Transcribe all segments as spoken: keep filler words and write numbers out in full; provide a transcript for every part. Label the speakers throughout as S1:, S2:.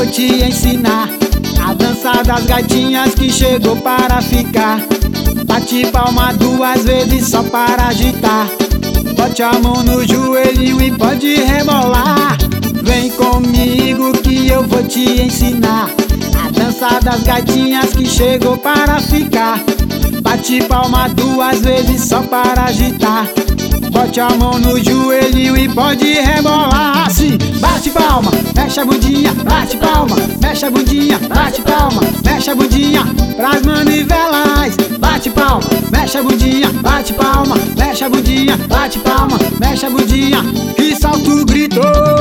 S1: vou te ensinar a dança das gatinhas que chegou para ficar. Bate palma duas vezes só para agitar. Bote a mão no joelhinho e pode rebolar. Vem comigo que eu vou te ensinar a dança das gatinhas que chegou para ficar. Bate palma duas vezes só para agitar. Bote a mão no joelhinho e pode rebolar assim. Bate palma, mexe a bundinha, bate palma, mexe a bundinha, bate palma, mexe a bundinha pras manivelas. Bate palma, mexe a bundinha, bate palma, mexe a bundinha, bate palma, mexe a bundinha e salta o grito.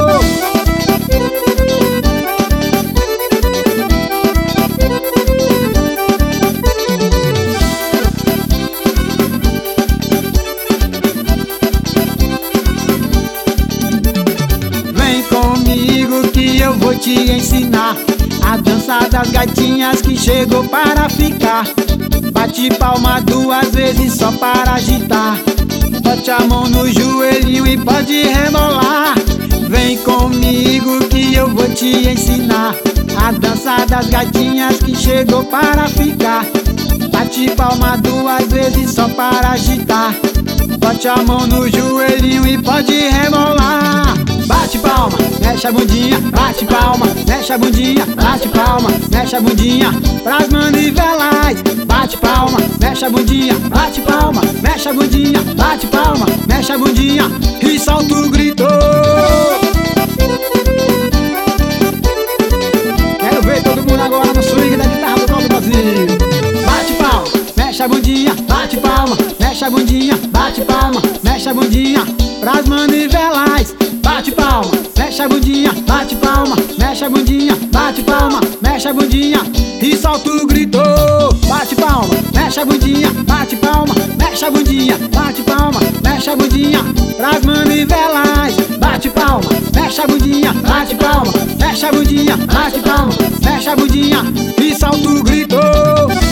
S1: Comigo que eu vou te ensinar a dança das gatinhas que chegou para ficar. Bate palma duas vezes só para agitar. Bote a mão no joelhinho e pode rebolar. Vem comigo que eu vou te ensinar a dança das gatinhas que chegou para ficar. Bate palma duas vezes só para agitar. Bote a mão no joelhinho e pode rebolar. Bate palma, mexe a bundinha, bate palma, mexe a bundinha, bate palma, mexe a bundinha pras manivelas. Bate palma, mexe a bundinha, bate palma, mexe a bundinha, bate palma, mexe a bundinha e solta o grito. Quero ver todo mundo agora no swing da guitarra do Copa do Brasil. Bate palma, mexe a bundinha, bate palma, mexe a bundinha, bate palma, mexe a bundinha pras manivelas. Bate palma, mexe a bundinha, bate palma, mexe a bundinha, bate palma, mexe a bundinha e solta o grito. Bate palma, mexe a bundinha, bate palma, mexe a bundinha, bate palma, mexe a bundinha pras manivelas. Bate palma, mexe a bundinha, bate palma, mexe a bundinha, bate palma, mexe a bundinha e solta o grito.